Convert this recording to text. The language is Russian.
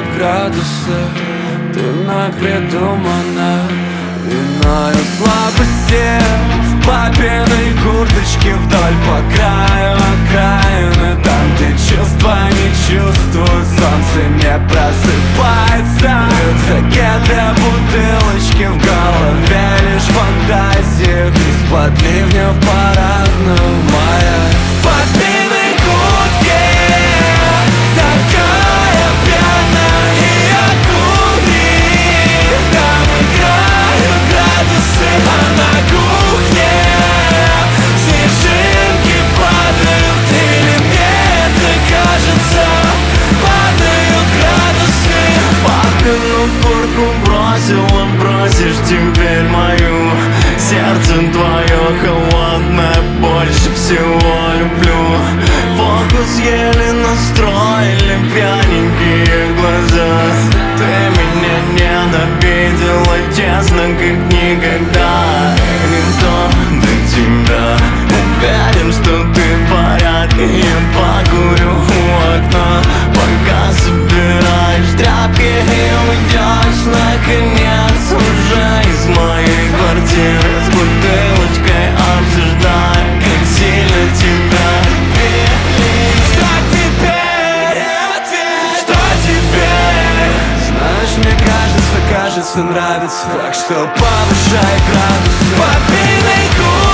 падают градусы, ты мной придумана виною слабости. В папиной курточке вдоль по краю окраины, там, где чувства не чувствуют, солнце не просыпается. В рюкзаке две бутылочки, в голове лишь фантазии. Из-под ливня в парадную моя в папиной куртке такая пьяная, и я курю. Там играют градусы, а на кухне снежинки падают. Или мне это кажется, падают градусы. Папину куртку бросила, бросишь теперь мою. Сердце твое холодное, больше всего люблю. Фокус еле настроили пьяненькие глаза. Ты меня ненавидела, честно, как никогда. И никто до тебя уверен, что ты в порядке. Я покурю у окна, пока собираешь тряпки и уйдешь наконец уже из моей квартиры. С бутылочкой обсуждаем, как сильно тебя любить. Что теперь? Что теперь? Знаешь, мне кажется, нравится. Так что повышай градусы. Папиной куртке